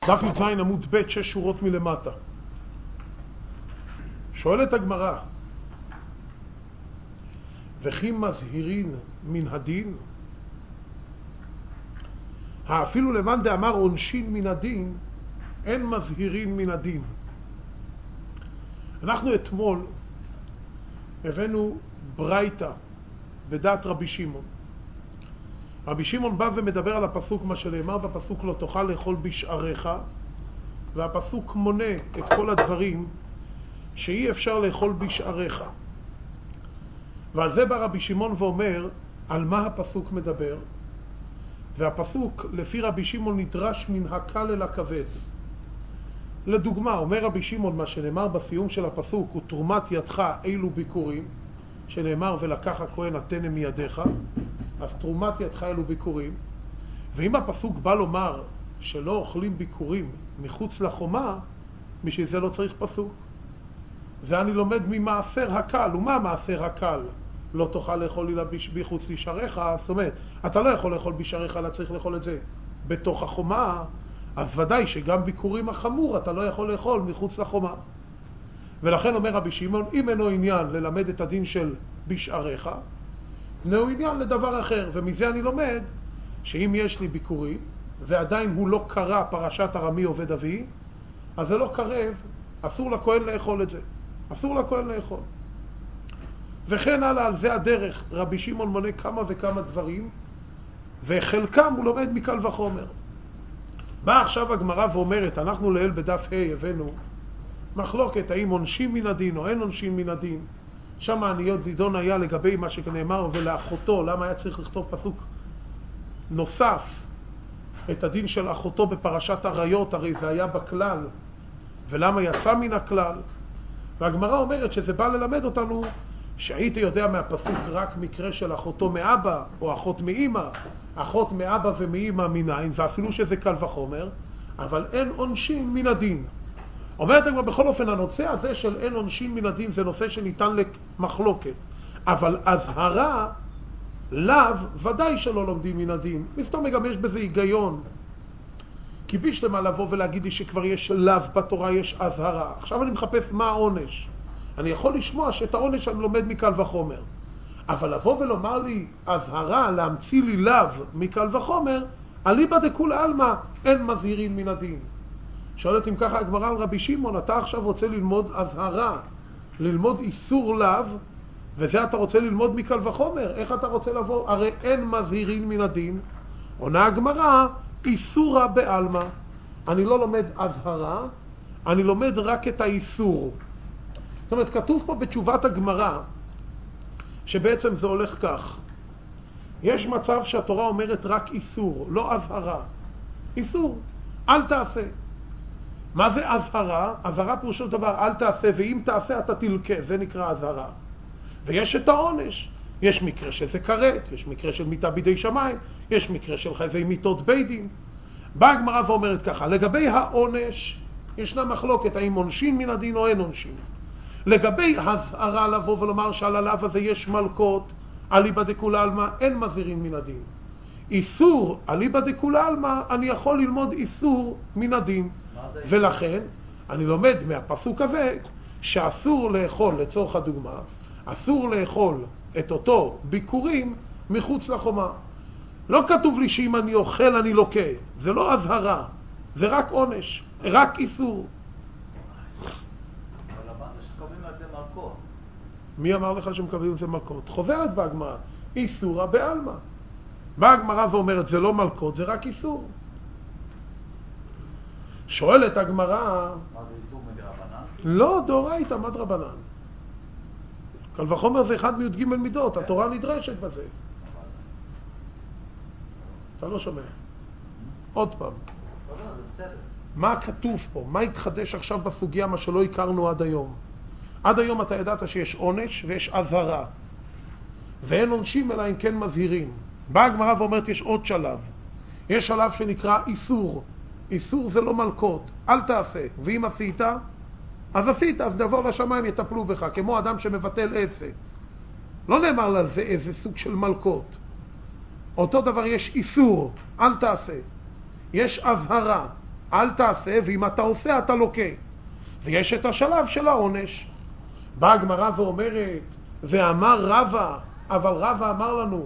דף י"ז עמוד ב' 6 שורות מלמטה. שואלת הגמרא, וכי מזהירין מן הדין? אפילו למאן דאמר עונשין מן הדין, אין מזהירין מן הדין. אנחנו אתמול הבאנו ברייתא בדעת רבי שמעון. רבי שמעון בא ומדבר על הפסוק, מה שנאמר בפסוק לא תאכל לאכול בשעריך, והפסוק מונה את כל הדברים שאי אפשר לאכול בשעריך. ועל זה בא רבי שמעון ואומר על מה הפסוק מדבר, והפסוק לפי רבי שמעון נדרש מן הקל אל הכבד. לדוגמה, אומר רבי שמעון, מה שנאמר בסיום של הפסוק הוא תרומת ידך אילו ביקורים, שנאמר ולקח הכהן התנא מידיך, אז תרומת ידך אלו ביקורים. ואם הפסוק בא לומר שלא אוכלים ביקורים מחוץ לחומה, בשביל זה לא צריך פסוק. זה אני לומד ממעשר הקל. ומה מעשר הקל? לא תאכל לאכול אלא בחוץ לשעריך. זאת אומרת, אתה לא יכול לאכול בשעריך, אלא צריך לאכול את זה בתוך החומה. אז ודאי שגם ביקורים החמור אתה לא יכול לאכול מחוץ לחומה. ולכן אומר רבי שמעון, אם אינו עניין ללמד את הדין של בשעריך, אינו עניין לדבר אחר. ומזה אני לומד שאם יש לי ביקורים ועדיין הוא לא קרא פרשת ארמי עובד אבי, אז זה לא קרב, אסור לכהן לאכול את זה, אסור לכהן לאכול. וכן הלאה, על זה הדרך רבי שמעון מונה כמה וכמה דברים, וחלקם הוא לומד מקל וחומר. באה עכשיו הגמרא ואומרת, אנחנו לעיל בדף ה' הבאנו מחלוקת האם עונשין מן הדין או אין עונשין מן הדין. שם העניות זידון היה לגבי מה שנאמר ולאחותו, למה היה צריך לכתוב פסוק נוסף את הדין של אחותו בפרשת עריות, הרי זה היה בכלל, ולמה יצא מן הכלל. והגמרא אומרת שזה בא ללמד אותנו שהייתי יודע מהפסוק רק מקרה של אחותו מאבא או אחות מאמא, אחות מאבא ומאמא מנין, ואפילו שזה קל וחומר, אבל אין עונשין מן הדין. אומרת הגמרא, בכל אופן הנושא הזה של אין עונשין מן הדין זה נושא שניתן למחלוקת, אבל הזהרה לאו ודאי שלא לומדים מן הדין. מסתום גם יש בזה היגיון, כי בשלמה לבוא ולהגיד לי שכבר יש לאו בתורה, יש הזהרה. עכשיו אני מחפש מה העונש. אני יכול לשמוע שאת העונש אני לומד מקל וחומר, אבל לבוא ולומר לי הזהרה, להמציא לי לאו מקל וחומר, אליבא דכולי עלמא אין מזהירין מן הדין. שואלת אם ככה הגמרא על רבי שמעון, אתה עכשיו רוצה ללמוד הזהרה, ללמוד איסור לאו, וזה אתה רוצה ללמוד מקל וחומר? איך אתה רוצה לבוא? הרי אין מזהירין מן הדין. עונה הגמרא, איסורה בעלמא. אני לא לומד הזהרה, אני לומד רק את האיסור. זאת אומרת, כתוב פה בתשובת הגמרא שבעצם זה הולך כך. יש מצב שהתורה אומרת רק איסור, לא הזהרה. איסור, אל תעשה. מה זה הזהרה? הזהרה פירושו דבר אל תעשה, ואם תעשה אתה תלקה, זה נקרא הזהרה. ויש את העונש, יש מקרה שזה כרת, יש מקרה של מיתה בידי שמיים, יש מקרה של חייבי מיתות בית דין. באה הגמרא ואומרת ככה, לגבי העונש ישנה מחלוקת האם עונשין מן הדין או אין עונשין. לגבי הזהרה לבוא ולומר שעל הלאו הזה יש מלכות, אליבא דכולי עלמא אין מזהירין מן הדין. איסור אליבא דכולי עלמא, אני יכול ללמוד איסור מן הדין, ולכן אני לומד מהפסוק הזה שאסור לאכול, לצורך הדוגמה, אסור לאכול את אותו ביקורים מחוץ לחומה. לא כתוב לי שאם אני אוכל אני לוקה, זה לא הזהרה, זה רק עונש, רק איסור. אבל אמרת שקובעים על זה מלכות. מי אמר לך שמקבלים על זה מלכות? חוזרת בהגמרא, איסורה בעלמא. באה הגמרא ואומרת זה לא מלכות, זה רק איסור. שואלת הגמרא, מה זה איסור מדרבנן? לא, דאורייתא מדרבנן. קל וחומר זה אחד מי"ג מידות, התורה נדרשת בזה. אתה לא שומע. עוד פעם. מה כתוב פה? מה התחדש עכשיו בסוגיה, מה שלא הכרנו עד היום? עד היום אתה ידעת שיש עונש ויש הזהרה, ואין עונשים אלא אם כן מזהירים. באה הגמרא ואומרת יש עוד שלב. יש שלב שנקרא איסור. איסור זה לא מלכות, אל תעשה, ואם עשית אז עשית, אז דבור לשמיים יטפלו בך, כמו אדם שמבטל עסק. לא נאמר לזה איזה סוג של מלכות. אותו דבר יש איסור, אל תעשה. יש הזהרה, אל תעשה, ואם אתה עושה אתה לוקה. ויש את השלב של העונש. באה הגמרא ואומרת, ואמר רבא, אבל רבא אמר לנו,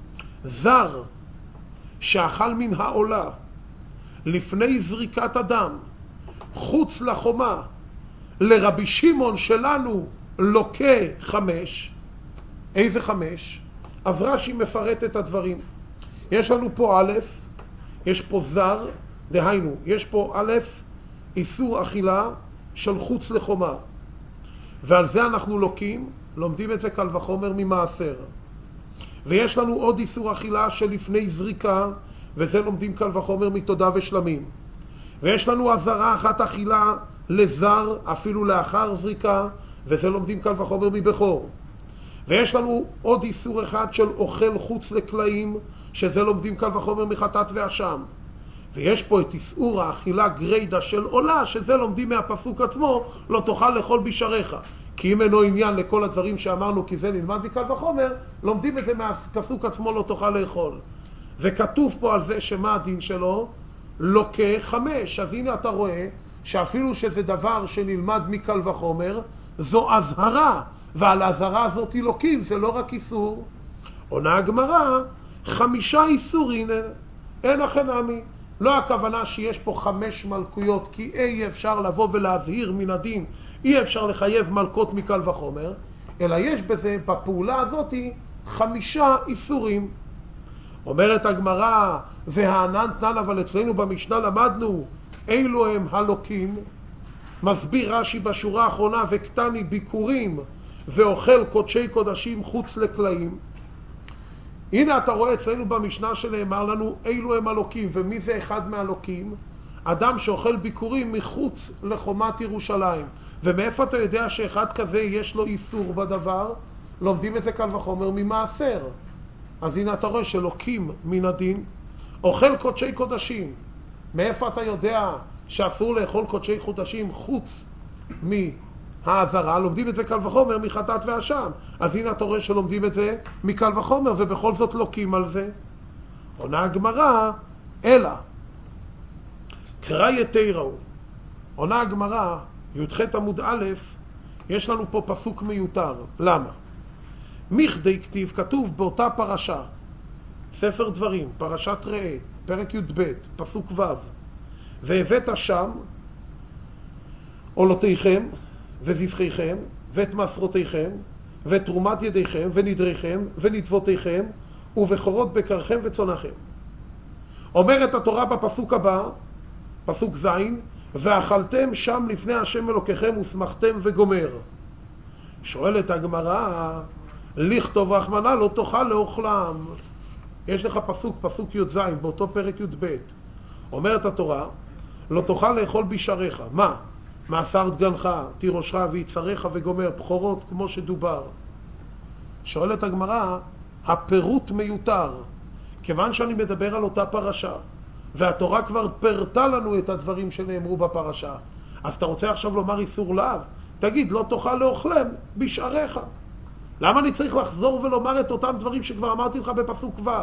זר שאכל מן העולה לפני זריקת הדם חוץ לחומה, לרבי שמעון שלנו לוקה 5. איזה 5? אז רש"י מפרט את הדברים. יש לנו פה א', יש פה זר, דהיינו, יש פה א', איסור אכילה של חוץ לחומה, ועל זה אנחנו לומדים את זה קל וחומר ממעשר. ויש לנו עוד איסור אכילה של לפני זריקה, וזה לומדים קל וחומר מתודה ושלמים. ויש לנו הזרה אחת אכילה לזר אפילו לאחר זריקה, וזה לומדים קל וחומר מבכור. ויש לנו עוד איסור אחד של אוכל חוץ לקלעים, שזה לומדים קל וחומר מחטאת ואשם. ויש פה את איסור האכילה גריידה של עולה, שזה לומדים מהפסוק עצמו, לא תאכל לאכול בשעריך. כי אם אינו עניין לכל הדברים שאמרנו, כי זה נלמד מקל וחומר, לומדים את זה מהפסוק עצמו, לא תאכל לאכול. וכתוב פה על זה שמה הדין שלו? לוקה 5. אז הנה אתה רואה שאפילו שזה דבר שנלמד מקל וחומר, זו הזהרה, ועל ההזהרה הזאת לוקים, זה לא רק איסור. עונה הגמרא, 5 איסורים, אין לכם עמי. לא הכוונה שיש פה 5 מלכויות, כי אי אפשר לבוא ולהבהיר מן הדין, אי אפשר לחייב מלכות מקל וחומר, אלא יש בזה, בפעולה הזאת, 5 איסורים. אומרת הגמרא, והענן תנן, אבל אצלנו במשנה למדנו, אילו הם הלוקים. מסביר רש"י בשורה האחרונה, וקטני ביקורים ואוכל קודשי קודשים חוץ לקלעים. הנה אתה רואה אצלנו במשנה שנאמר לנו, אילו הם הלוקים. ומי זה אחד מהלוקים? אדם שאוכל ביקורים מחוץ לחומת ירושלים. ומאיפה אתה יודע שאחד כזה יש לו איסור בדבר? לומדים את זה קל וחומר ממעשר. אז הנה אתה רואה שלוקים מן הדין, אוכל קודשי קודשים. מאיפה אתה יודע שאסור לאכול קודשי קודשים חוץ מהעזרה? לומדים את זה קל וחומר מחטאת ואשם. אז הנה אתה רואה שלומדים את זה מקל וחומר, ובכל זאת לוקים על זה. עונה הגמרא, אלא קראי תיראו. עונה הגמרא, י"ח עמוד א', יש לנו פה פסוק מיותר. למה? מכדי כתיב, כתוב באותה פרשה, ספר דברים, פרשת ראה, פרק י"ב, פסוק ו', והבאת שם עולותיכם וזבחיכם ואת מסרותיכם ואת תרומת ידיכם ונדריכם ונדבותיכם ובכורות בקרכם וצונכם. אומרת התורה בפסוק הבא, פסוק ז', ואכלתם שם לפני השם אלוקיכם ושמחתם וגומר. שואלת הגמרא, לכתוב רחמנא לא תאכל לאוכלם. יש לך פסוק י"ז באותו פרק י"ב. אומרת התורה, לא תאכל לאכול בשעריך. מה? מאסר דגנך, תירושך ויצריך וגומר, בכורות כמו שדובר. שואלת הגמרא, הפירוט מיותר. כיוון שאני מדבר על אותה פרשה, והתורה כבר פרטה לנו את הדברים שנאמרו בפרשה, אז אתה רוצה עכשיו לומר איסור לאו? תגיד, לא תאכל לאוכלם בשעריך. למה אני צריך לחזור ולומר את אותם דברים שכבר אמרתי לך בפסוק ו'?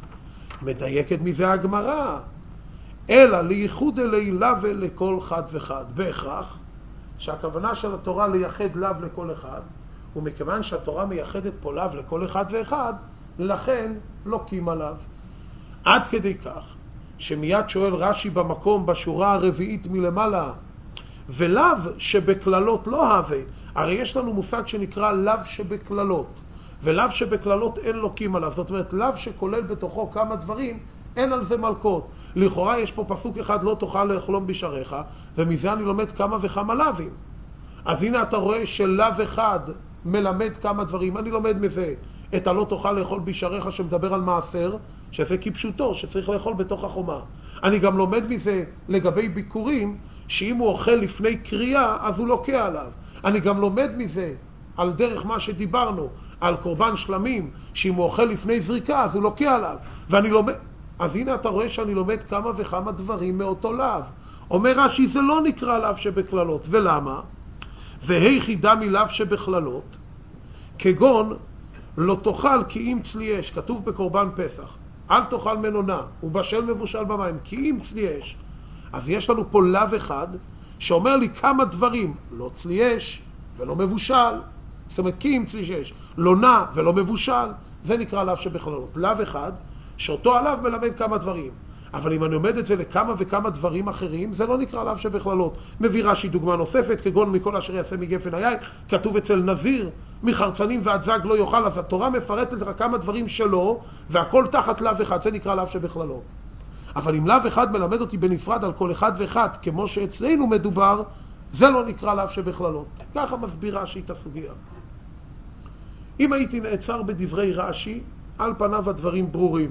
מדייקת מזה הגמרא, אלא לייחוד אלי לאו לכל חד וחד. בהכרח שהכוונה של התורה לייחד לאו לכל אחד, ומכיוון שהתורה מייחדת פה לאו לכל אחד ואחד, לכן לוקים עליו. עד כדי כך שמיד שואל רש"י במקום בשורה הרביעית מלמעלה, ולאו שבכללות לא הווה. הרי יש לנו מושג שנקרא לאו שבכללות, ולאו שבכללות אין לוקים עליו. זאת אומרת, לאו שכולל בתוכו כמה דברים, אין על זה מלכות. לכאורה יש פה פסוק אחד, לא תאכל לאכלום בשעריך, ומזה אני לומד כמה וכמה לאווים. אז הנה אתה רואה שלאו אחד מלמד כמה דברים. אני לומד מזה את הלא תאכל לאכול בשעריך שמדבר על מעשר, שזה כפשוטו, שצריך לאכול בתוך החומה. אני גם לומד מזה לגבי ביקורים, שאם הוא אוכל לפני קריאה, אז הוא לוקה עליו. אני גם לומד מזה, על דרך מה שדיברנו, על קורבן שלמים, שאם הוא אוכל לפני זריקה, אז הוא לוקה עליו. ואני לומד... אז הנה אתה רואה שאני לומד כמה וכמה דברים מאותו לאו. אומר רש"י, זה לא נקרא לאו שבכללות. ולמה? והיחידה מלאו שבכללות, כגון לא תאכל כי אם צלי אש, כתוב בקורבן פסח, אל תאכל מנונה, ובשל מבושל במים, כי אם צלי אש. אז יש לנו פה לאו אחד שאומר לי כמה דברים, לא צלי יש ולא מבושל, זאת אומרת כי אם צלי שיש, לא נע ולא מבושל, זה נקרא לאו שבכללות. לאו אחד שאותו עליו מלמד כמה דברים. אבל אם אני עומד את זה לכמה וכמה דברים אחרים, זה לא נקרא לאו שבכללות. מביא רש"י דוגמה נוספת, כגון מכל אשר יעשה מגפן היין, כתוב אצל נזיר, מחרצנים ועד זג לא יאכל, אז התורה מפרטת לך כמה דברים שלו, והכל תחת לאו אחד, זה נקרא לאו שבכללות. אבל אם לאו אחד מלמד אותי בנפרד על כל אחד ואחד, כמו שאצלנו מדובר, זה לא נקרא לאו שבכללות. ככה מסביר רש"י את הסוגיה. אם הייתי נעצר בדברי רש"י, על פניו הדברים ברורים.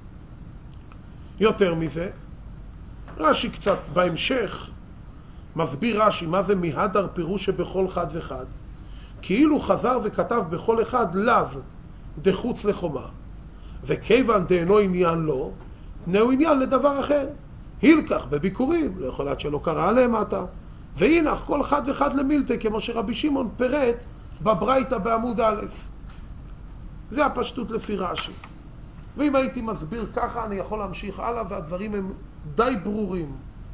יותר מזה, רש"י קצת בהמשך מסביר רש"י מה זה מהדר פירוש שבכל חד וחד, כאילו חזר וכתב בכל אחד לאו דחוץ לחומה, וכיוון דאינו עניין לו, תנאו עניין לדבר אחר. הילקח בביקורים, לא יכול להיות שלא קרא עליהם עתה, והינך כל חד וחד למילתא, כמו שרבי שמעון פירט בברייתא בעמוד א'. זה הפשטות לפי רש"י. ואם הייתי מסביר ככה, אני יכול להמשיך הלאה, והדברים הם די ברורים.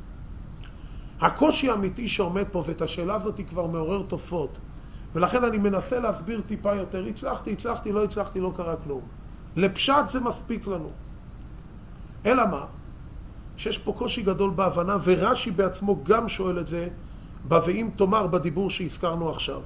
הקושי האמיתי שעומד פה, ואת השאלה הזאת היא כבר מעורר תופעות, ולכן אני מנסה להסביר טיפה יותר. הצלחתי, לא הצלחתי, לא קרה כלום. לפשט זה מספיק לנו. אלא מה? שיש פה קושי גדול בהבנה, ורש"י בעצמו גם שואל את זה, ואם תאמר בדיבור שהזכרנו עכשיו.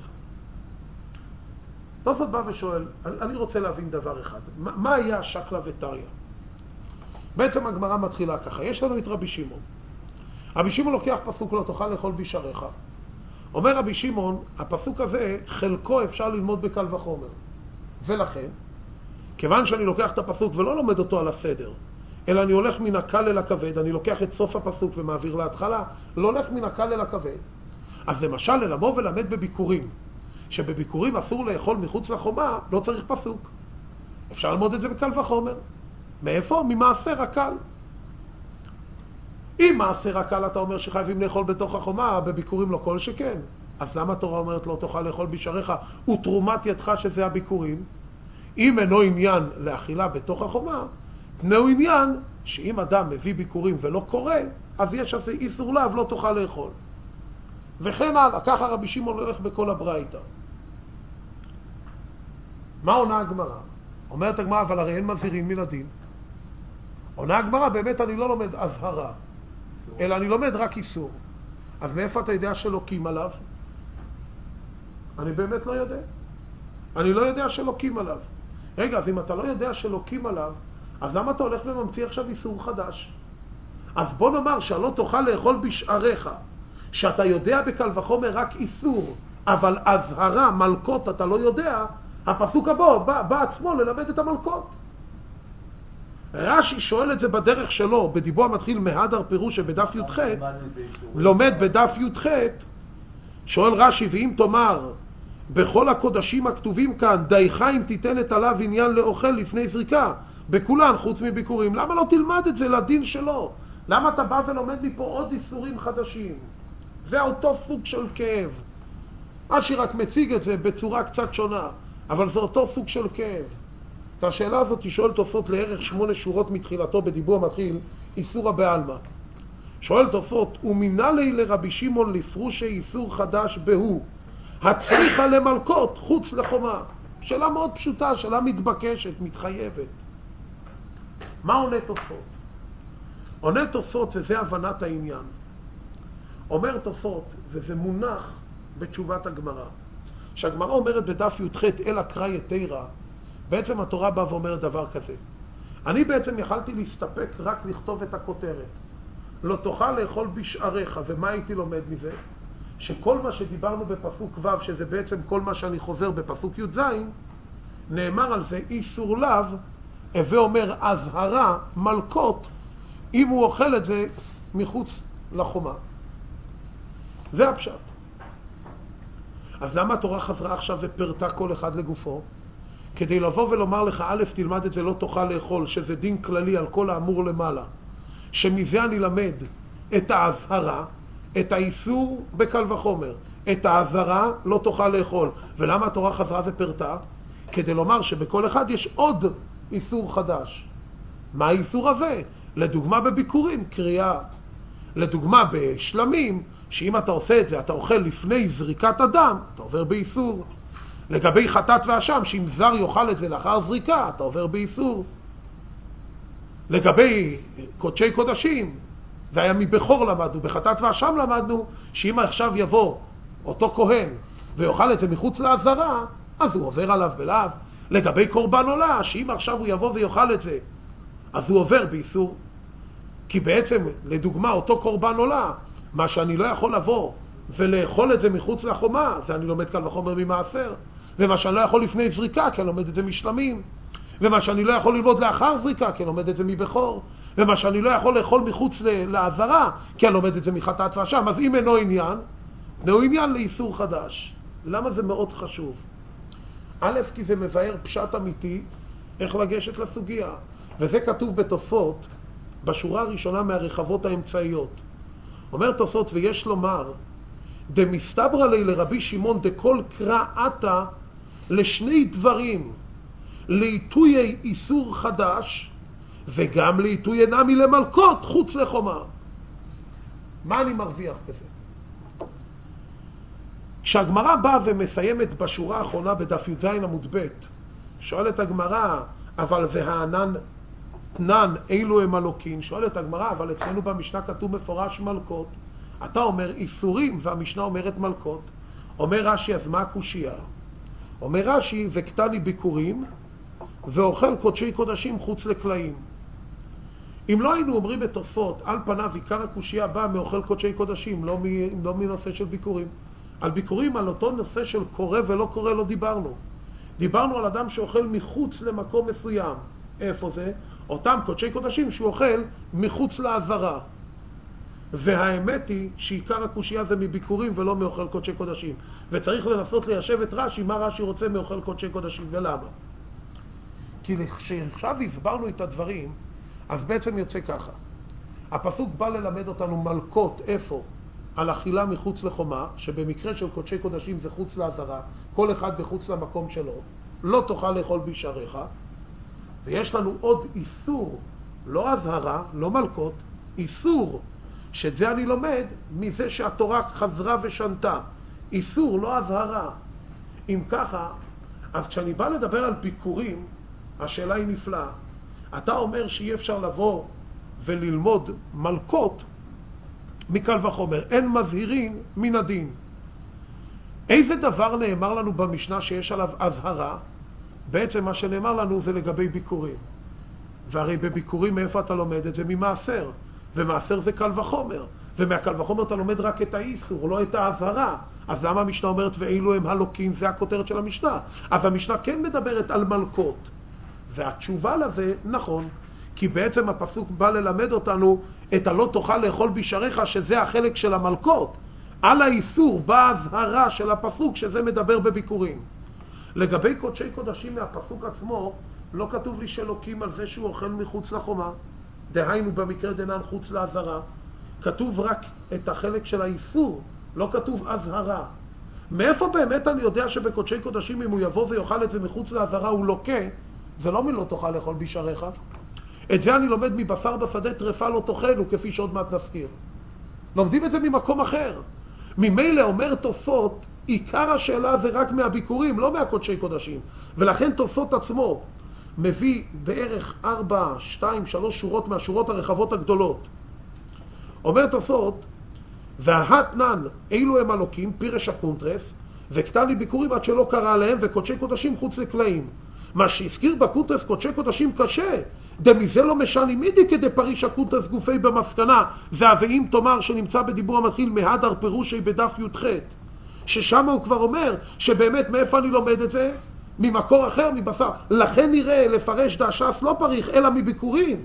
תוספות בא ושואל, אני רוצה להבין דבר אחד, מה היה שקלא וטריא? בעצם הגמרא מתחילה ככה, יש לנו את רבי שמעון. רבי שמעון לוקח פסוק לא תאכל לאכול בשעריך. אומר רבי שמעון, הפסוק הזה חלקו אפשר ללמוד בקל וחומר. ולכן, כיוון שאני לוקח את הפסוק ולא לומד אותו על הסדר, אלא אני הולך מן הקל אל הכבד, אני לוקח את סוף הפסוק ומעביר להתחלה, לא הולך מן הקל אל הכבד. אז למשל, לבוא ולמד בביקורים, שבביקורים אסור לאכול מחוץ לחומה, לא צריך פסוק. אפשר ללמוד את זה בקל וחומר. מאיפה? ממעשר הקל. אם מעשר הקל אתה אומר שחייבים לאכול בתוך החומה, בביקורים לא כל שכן. אז למה התורה אומרת לא תאכל לאכול בשעריך ותרומת ידך שזה הביקורים? אם אינו עניין לאכילה בתוך החומה, תנאו עניין שאם אדם מביא ביקורים ולא קורא, אז יש איזה איסור לאו לא תאכל לאכול. וכן הלאה, ככה רבי שמעון הולך בכל הברייתא. מה עונה הגמרא? אומרת הגמרא, אבל הרי אין מזהירים מן הדין. עונה הגמרא, באמת אני לא לומד אזהרה, אלא אני לומד רק איסור. אז מאיפה אתה יודע שלוקים עליו? אני באמת לא יודע. אני לא יודע שלוקים עליו. רגע, אז אם אתה לא יודע שלוקים עליו, אז למה אתה הולך וממציא עכשיו איסור חדש? אז בוא נאמר שלא תאכל לאכול בשעריך, שאתה יודע בקל וחומר רק איסור, אבל אזהרה, מלכות, אתה לא יודע, הפסוק הבא בא עצמו ללמד את המלכות. רש"י שואל את זה בדרך שלו, בדיבור המתחיל מהדר פירוש שבדף י"ח, לומד בדף י"ח, שואל רש"י, ואם תאמר, בכל הקודשים הכתובים כאן, דייך אם תיתן את עליו עניין לאוכל לפני זריקה, בכולן חוץ מביקורים. למה לא תלמד את זה לדין שלו? למה אתה בא ולומד לי פה עוד איסורים חדשים? זה אותו סוג של כאב. רש"י רק מציג את זה בצורה קצת שונה, אבל זה אותו סוג של כאב. את השאלה הזאת שואל תוספות לערך 8 שורות מתחילתו בדיבור המתחיל, איסור הבעלמא. שואל תוספות, ומינה לי לרבי שמעון לפרושי איסור חדש בהוא, הצריכה למלכות חוץ לחומה. שאלה מאוד פשוטה, שאלה מתבקשת, מתחייבת. מה עונה תוספות? עונה תוספות, וזה הבנת העניין. אומר תוספות, וזה מונח בתשובת הגמרא. שהגמרא אומרת בדף י"ח אלא קרא יתירה, בעצם התורה באה ואומרת דבר כזה. אני בעצם יכלתי להסתפק רק לכתוב את הכותרת. לא תאכל לאכול בשעריך, ומה הייתי לומד מזה? שכל מה שדיברנו בפסוק ו', שזה בעצם כל מה שאני חוזר בפסוק י"ז, נאמר על זה איסור לאו, ואומר אזהרה, מלכות, אם הוא אוכל את זה מחוץ לחומה. זה הפשט. אז למה התורה חזרה עכשיו ופרטה כל אחד לגופו? כדי לבוא ולומר לך, א', תלמד את זה לא תאכל לאכול, שזה דין כללי על כל האמור למעלה, שמזה אני למד את האזהרה, את האיסור בקל וחומר, את האזהרה לא תאכל לאכול. ולמה התורה חזרה ופרטה? כדי לומר שבכל אחד יש עוד איסור חדש. מה האיסור הזה? לדוגמה בביקורים, קריאה. לדוגמה בשלמים, שאם אתה עושה את זה, אתה אוכל לפני זריקת הדם, אתה עובר באיסור. לגבי חטאת ואשם, שאם זר יאכל את זה לאחר זריקה, אתה עובר באיסור. לגבי קודשי קודשים, זה היה מבכור למדנו, בחטאת ואשם למדנו, שאם עכשיו יבוא אותו כהן ויאכל את זה מחוץ לעזרה, אז הוא עובר עליו בלאו. לגבי קורבן עולה, שאם עכשיו הוא יבוא ויאכל את זה, אז הוא עובר באיסור. כי בעצם, לדוגמה, אותו קורבן עולה, מה שאני לא יכול לבוא ולאכול את זה מחוץ לחומה, זה אני לומד קל וחומר ממעשר. ומה שאני לא יכול לפני זריקה, כי אני לומד את זה משלמים. ומה שאני לא יכול ללמוד לאחר זריקה, כי אני לומד את זה מבכור. ומה שאני לא יכול לאכול מחוץ לעזרה, כי אני לומד את זה מחטאת ואשם. אז אם אינו עניין לאיסור חדש. למה זה מאוד חשוב? א', כי זה מבאר פשט אמיתי איך לגשת לסוגיה. וזה כתוב בתוספות, בשורה הראשונה מהרחבות האמצעיות. אומר תוספות, ויש לומר, דמסתברא לי לרבי שמעון דכל קרא עתה לשני דברים, לעיתוי איסור חדש וגם לעיתוי נמי למלכות חוץ לחומה. מה אני מרוויח בזה? כשהגמרא באה ומסיימת בשורה האחרונה בדף י"ז עמוד ב', שואלת הגמרא, אבל והענן תנן אילו הם אלוקים? שואלת הגמרא, אבל אצלנו במשנה כתוב מפורש מלכות. אתה אומר איסורים והמשנה אומרת מלכות. אומר רש"י, אז מה הקושייה? אומר רש"י, וקטני ביקורים ואוכל קודשי קודשים חוץ לקלעים. אם לא היינו אומרים בתוספות, על פניו עיקר הקושייה בא מאוכל קודשי קודשים, לא מנושא של ביקורים. על ביקורים, על אותו נושא של קורא ולא קורא לא דיברנו. דיברנו על אדם שאוכל מחוץ למקום מסוים. איפה זה? אותם קודשי קודשים שהוא אוכל מחוץ לעזרה. והאמת היא שעיקר הקושייה זה מביקורים ולא מאוכל קודשי קודשים. וצריך לנסות ליישב את רש"י, מה רש"י רוצה מאוכל קודשי קודשים ולמה. כי כשעכשיו הסברנו את הדברים, אז בעצם יוצא ככה. הפסוק בא ללמד אותנו מלכות איפה? על אכילה מחוץ לחומה, שבמקרה של קודשי קודשים זה חוץ לעזרה, כל אחד בחוץ למקום שלו, לא תאכל לאכול בשעריך. ויש לנו עוד איסור, לא הזהרה, לא מלכות, איסור, שאת זה אני לומד מזה שהתורה חזרה ושנתה. איסור, לא הזהרה. אם ככה, אז כשאני בא לדבר על ביקורים, השאלה היא נפלאה. אתה אומר שאי אפשר לבוא וללמוד מלכות מקל וחומר. אין מזהירים מן הדין. איזה דבר נאמר לנו במשנה שיש עליו הזהרה? בעצם מה שנאמר לנו זה לגבי ביקורים. והרי בביקורים מאיפה אתה לומד את זה? ממעשר. ומעשר זה קל וחומר. ומהקל וחומר אתה לומד רק את האיסור, לא את ההזהרה. אז למה המשנה אומרת ואילו הם הלוקים? זה הכותרת של המשנה. אז המשנה כן מדברת על מלכות. והתשובה לזה נכון, כי בעצם הפסוק בא ללמד אותנו את הלא תאכל לאכול בשעריך, שזה החלק של המלכות. על האיסור באה הזהרה של הפסוק שזה מדבר בביקורים. לגבי קודשי קודשים מהפסוק עצמו, לא כתוב לי שלוקים על זה שהוא אוכל מחוץ לחומה. דהיינו במקרה דנן חוץ לעזרה. כתוב רק את החלק של האיסור, לא כתוב הזהרה. מאיפה באמת אני יודע שבקודשי קודשים אם הוא יבוא ויאכל את זה מחוץ לעזרה הוא לוקה? זה לא מלא תאכל לאכול בשעריך. את זה אני לומד מבשר בשדה טרפה לא תאכלו, כפי שעוד מעט נזכיר. לומדים את זה ממקום אחר. ממילא אומר תוספות, עיקר השאלה זה רק מהביקורים, לא מהקודשי קודשים. ולכן תוספות עצמו מביא בערך 4, 2, 3 שורות מהשורות הרחבות הגדולות. אומר תוספות, וההתנן אילו הם אלוקים, פירש הקונטרס, וקטני ביקורים עד שלא קרא עליהם, וקודשי קודשים חוץ לקלעים. מה שהזכיר בקונטרס קודשי קודשים קשה, דמזה לא משני מידי כדי פריש הקונטרס גופי במסקנה, והווים תאמר שנמצא בדיבור המתחיל מהדר פירושי בדף י"ח, ששם הוא כבר אומר שבאמת מאיפה אני לומד את זה? ממקור אחר, מבשר. לכן נראה לפרש דש"ס לא פריך אלא מביקורים.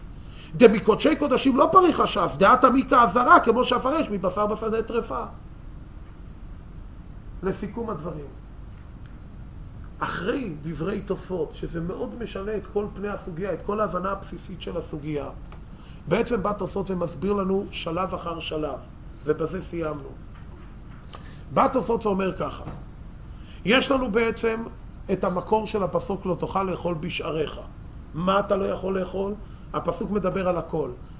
דמקודשי קודשים לא פריך הש"ס, דעת עמיקה הזרה כמו שהפרש מבשר בשדה טרפה. לסיכום הדברים, אחרי דברי תוספות, שזה מאוד משנה את כל פני הסוגיה, את כל ההבנה הבסיסית של הסוגיה, בעצם בא תוספות ומסביר לנו שלב אחר שלב, ובזה סיימנו. בא תוספות ואומר ככה, יש לנו בעצם את המקור של הפסוק לא תאכל לאכול בשעריך. מה אתה לא יכול לאכול? הפסוק מדבר על הכל.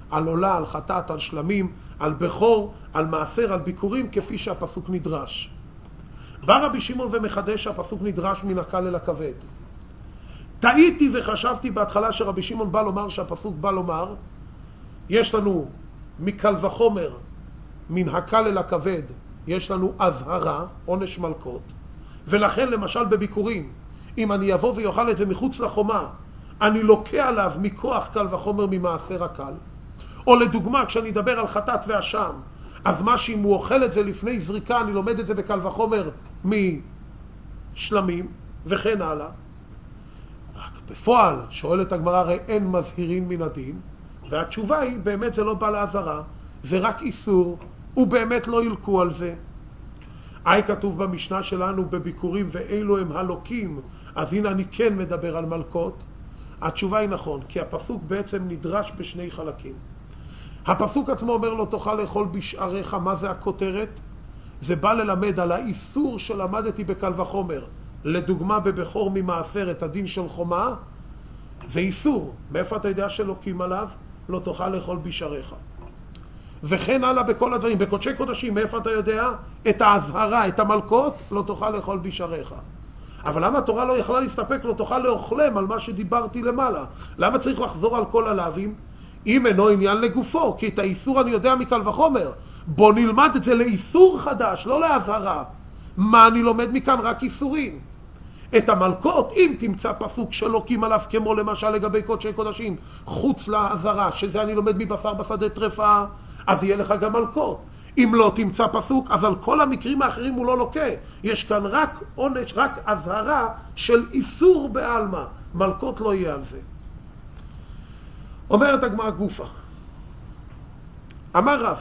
על עולה, על חטאת, על שלמים, על בכור, על מעשר, על ביקורים, כפי שהפסוק נדרש. בא רבי שמעון ומחדש שהפסוק נדרש מן הקל אל הכבד. טעיתי וחשבתי בהתחלה שרבי שמעון בא לומר שהפסוק בא לומר, יש לנו מקל וחומר מן הקל אל הכבד, יש לנו אזהרה, עונש מלכות, ולכן למשל בביקורים, אם אני אבוא ויאכל את זה מחוץ לחומה, אני לוקה עליו מכוח קל וחומר ממעשר הקל. או לדוגמה, כשאני אדבר על חטאת ואשם, אז מה שאם הוא אוכל את זה לפני זריקה, אני לומד את זה בקל וחומר משלמים, וכן הלאה. בפועל, שואלת הגמרא, הרי אין מזהירין מן הדין, והתשובה היא, באמת זה לא בא להזהרה, זה רק איסור, ובאמת לא ילקו על זה. כתוב במשנה שלנו בביקורים, ואילו הם הלוקים, אז הנה אני כן מדבר על מלכות. התשובה היא נכון, כי הפסוק בעצם נדרש בשני חלקים. הפסוק עצמו אומר לו, תוכל לאכול בשעריך. מה זה הכותרת? זה בא ללמד על האיסור שלמדתי בקל וחומר. לדוגמה בבכור ממעשר, את הדין של חומה, זה איסור. מאיפה אתה יודע שלוקים עליו? לא תוכל לאכול בשעריך. וכן הלאה בכל הדברים. בקודשי קודשים, מאיפה אתה יודע? את ההזהרה, את המלכות, לא תוכל לאכול בשעריך. אבל למה התורה לא יכלה להסתפק, לא תוכל לאוכלם על מה שדיברתי למעלה? למה צריך לחזור על כל הלאווים? אם אינו עניין לגופו, כי את האיסור אני יודע מקל וחומר. בוא נלמד את זה לאיסור חדש, לא להזהרה. מה אני לומד מכאן? רק איסורים. את המלכות, אם תמצא פסוק שלוקים עליו, כמו למשל לגבי קודשי קודשים, חוץ להזהרה, שזה אני לומד מבשר בשדה טרפה, אז יהיה לך גם מלכות. אם לא תמצא פסוק, אז על כל המקרים האחרים הוא לא לוקה. יש כאן רק עונש, רק הזהרה של איסור בעלמא. מלכות לא יהיה על זה. אומרת הגמרא גופה, אמר רבא,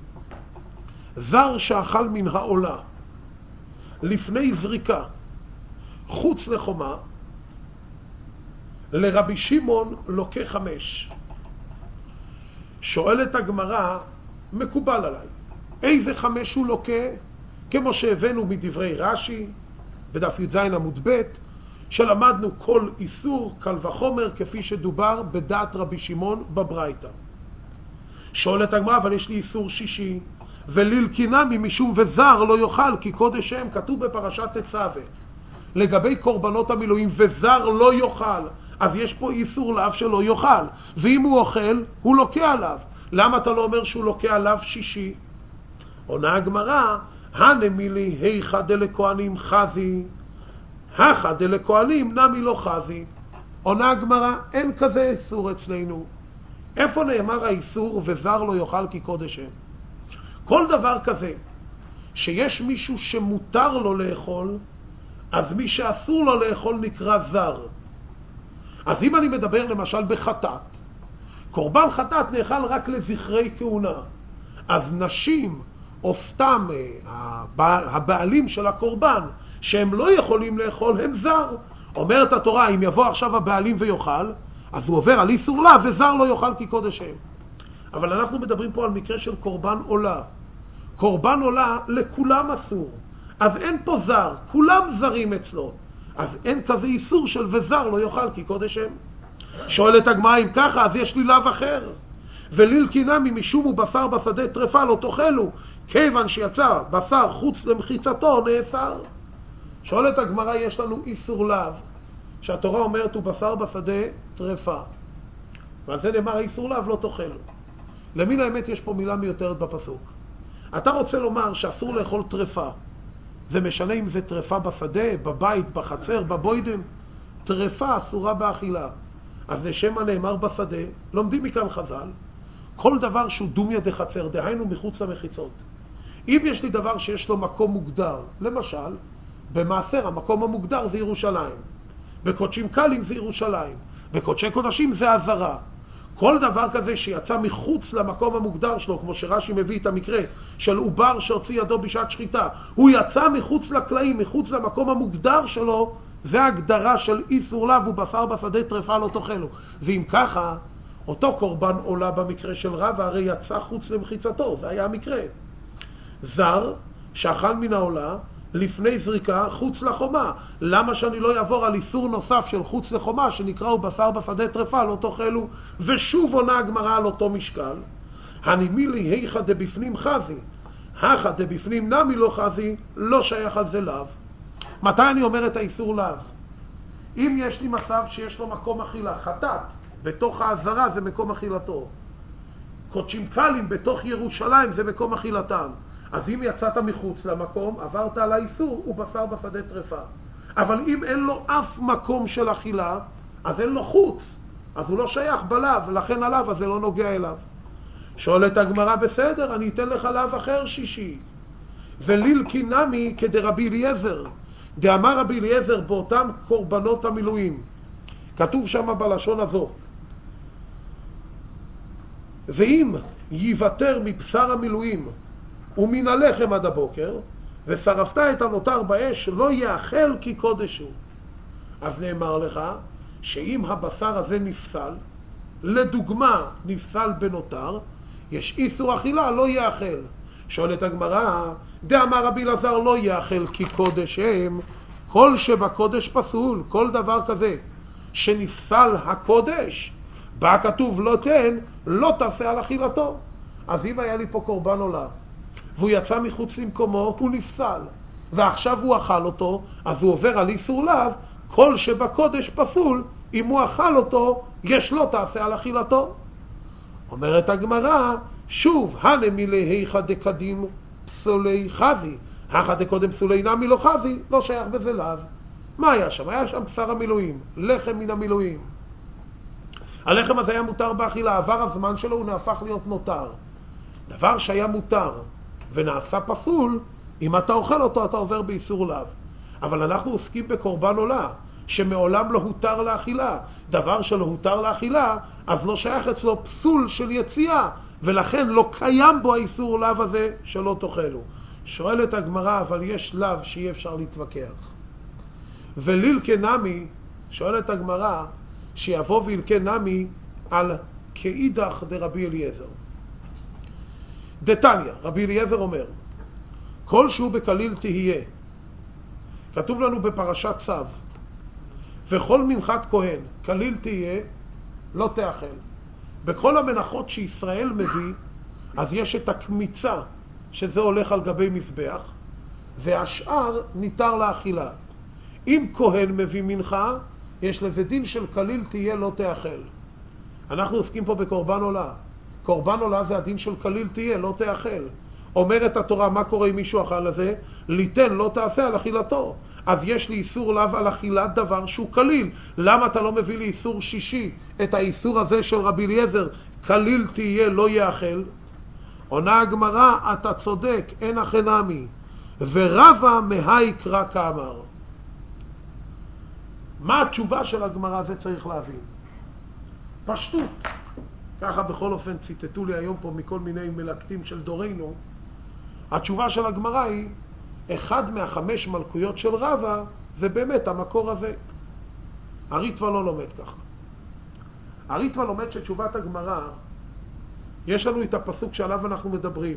זר שאכל מן העולה לפני זריקה חוץ לחומה, לרבי שמעון לוקה 5. שואלת הגמרא, מקובל עליי, איזה 5 הוא לוקה? כמו שהבאנו מדברי רש"י בדף י"ז עמוד ב', שלמדנו כל איסור קל וחומר כפי שדובר בדעת רבי שמעון בברייתא. שואלת הגמרא, אבל יש לי איסור שישי, וללקינמי משום וזר לא יאכל, כי קודש שם, כתוב בפרשת תצווה לגבי קורבנות המילואים, וזר לא יאכל. אז יש פה איסור לאו שלא יאכל, ואם הוא אוכל הוא לוקה עליו. למה אתה לא אומר שהוא לוקה עליו שישי? עונה הגמרא, הנמילי היכא דלכהנים חזי, הכא דלכהנים נמי לא חזי. עונה הגמרא, אין כזה איסור אצלנו. איפה נאמר האיסור וזר לא יאכל כי קודש הם? כל דבר כזה שיש מישהו שמותר לו לאכול, אז מי שאסור לו לאכול נקרא זר. אז אם אני מדבר למשל בחטאת, קורבן חטאת נאכל רק לזכרי כהונה, אז נשים או סתם הבעלים של הקורבן שהם לא יכולים לאכול הם זר. אומרת התורה, אם יבוא עכשיו הבעלים ויאכל, אז הוא עובר על איסור לה, וזר לא יאכל כי קודש הם. אבל אנחנו מדברים פה על מקרה של קורבן עולה. קורבן עולה לכולם אסור, אז אין פה זר, כולם זרים אצלו, אז אין כזה איסור של וזר לא יאכל כי קודש הם. שואלת הגמרא, אם ככה אז יש לי לאו אחר, וללקינמי משום הוא בשר בשדה טרפה לא תאכלו, כיוון שיצא בשר חוץ למחיצתו נאסר. שואלת הגמרא, יש לנו איסור לאו שהתורה אומרת הוא בשר בשדה טרפה, ועל זה נאמר איסור לאו לא תאכלו. למין האמת יש פה מילה מיותרת בפסוק. אתה רוצה לומר שאסור לאכול טרפה, זה משנה אם זה טרפה בשדה, בבית, בחצר, בבוידם? טרפה אסורה באכילה, אז לשם הנאמר בשדה. לומדים מכאן חז"ל, כל דבר שהוא דומיה דחצר, דהיינו מחוץ למחיצות. אם יש לי דבר שיש לו מקום מוגדר, למשל במעשר המקום המוגדר זה ירושלים, בקודשים קלים זה ירושלים, בקודשי קודשים זה עזרה. כל דבר כזה שיצא מחוץ למקום המוגדר שלו, כמו שרש"י מביא את המקרה של עובר שהוציא ידו בשעת שחיטה, הוא יצא מחוץ לקלעים, מחוץ למקום המוגדר שלו, זה הגדרה של איסור לאו, הוא בשר בשדה טרפה לא תאכלו. ואם ככה, אותו קורבן עולה במקרה של רבא הרי יצא חוץ למחיצתו, זה היה המקרה. זר שאכל מן העולה לפני זריקה חוץ לחומה. למה שאני לא יעבור על איסור נוסף של חוץ לחומה שנקראו בשר בשדה טרפה לא תאכלו? ושוב עונה הגמרא על אותו משקל. הנימילי היכא דבפנים חזי, הכא דבפנים נמי לא חזי, לא שייך על זה לאו. מתי אני אומר את האיסור לאו? אם יש לי מצב שיש לו מקום אכילה, חטאת בתוך העזרה זה מקום אכילתו, קודשים קלים בתוך ירושלים זה מקום אכילתם, אז אם יצאת מחוץ למקום עברת על האיסור, הוא בשר בשדה טרפה. אבל אם אין לו אף מקום של אכילה, אז אין לו חוץ, אז הוא לא שייך בלאו, לכן הלאו הזה לא נוגע אליו. שואלת הגמרא, בסדר, אני אתן לך לאו אחר שישי. ולילקי נמי כדרבי אליעזר, דאמר רבי אליעזר באותם קורבנות המילואים, כתוב שם בלשון הזו, ואם יוותר מבשר המילואים ומן הלחם עד הבוקר, ושרפת את הנותר באש, לא יאכל כי קודש הוא. אז נאמר לך שאם הבשר הזה נפסל, לדוגמה נפסל בנותר, יש איסור אכילה, לא יאכל. שואלת הגמרא, דאמר רבי אלעזר לא יאכל כי קודש הם, כל שבקודש פסול, כל דבר כזה שנפסל הקודש, בא כתוב לא תן, לא תעשה על אכילתו. אז אם היה לי פה קורבן עולה, והוא יצא מחוץ למקומו, הוא נפסל, ועכשיו הוא אכל אותו, אז הוא עובר על איסור לאו, כל שבקודש פסול, אם הוא אכל אותו, יש לו תעשה על אכילתו. אומרת הגמרא, שוב, הנמילי היכא דקדים פסולי חזי, הכא דקודם פסולי נמי לא חזי, לא שייך בזה לאו. מה היה שם? היה שם בשר המילואים, לחם מן המילואים. הלחם הזה היה מותר באכילה, עבר הזמן שלו, הוא נהפך להיות נותר. דבר שהיה מותר ונעשה פסול, אם אתה אוכל אותו אתה עובר באיסור לאו. אבל אנחנו עוסקים בקורבן עולה, שמעולם לא הותר לאכילה. דבר שלא הותר לאכילה, אז לא שייך אצלו פסול של יציאה, ולכן לא קיים בו האיסור לאו הזה שלא תאכלו. שואלת הגמרא, אבל יש לאו שאי אפשר להתווכח. ולילקי נמי, שואלת הגמרא, שיבוא וילקי נמי על כאידך דרבי אליעזר. דתניא, רבי אליעזר אומר, כל שהוא בכליל תהיה, כתוב לנו בפרשת צו, וכל מנחת כהן, כליל תהיה, לא תאכל. בכל המנחות שישראל מביא, אז יש את הקמיצה, שזה הולך על גבי מזבח, והשאר ניתר לאכילה. אם כהן מביא מנחה, יש לזה דין של כליל תהיה לא תאכל. אנחנו עוסקים פה בקורבן עולה. קורבן עולה זה הדין של כליל תהיה לא תאכל. אומרת התורה, מה קורה אם מישהו אכל לזה? ליתן לא תעשה על אכילתו. אז יש לי איסור לאו על אכילת דבר שהוא כליל. למה אתה לא מביא לי איסור שישי, את האיסור הזה של רבי אליעזר, כליל תהיה לא יאכל? עונה הגמרא, אתה צודק, אין החנמי, ורבה מהי קרא כאמר. מה התשובה של הגמרא? זה צריך להבין. פשטות. ככה בכל אופן ציטטו לי היום פה מכל מיני מלקטים של דורנו. התשובה של הגמרא היא, אחד מהחמש מלכויות של רבה זה באמת המקור הזה. הריטב"א לא לומד ככה. הריטב"א לומד שתשובת הגמרא, יש לנו את הפסוק שעליו אנחנו מדברים.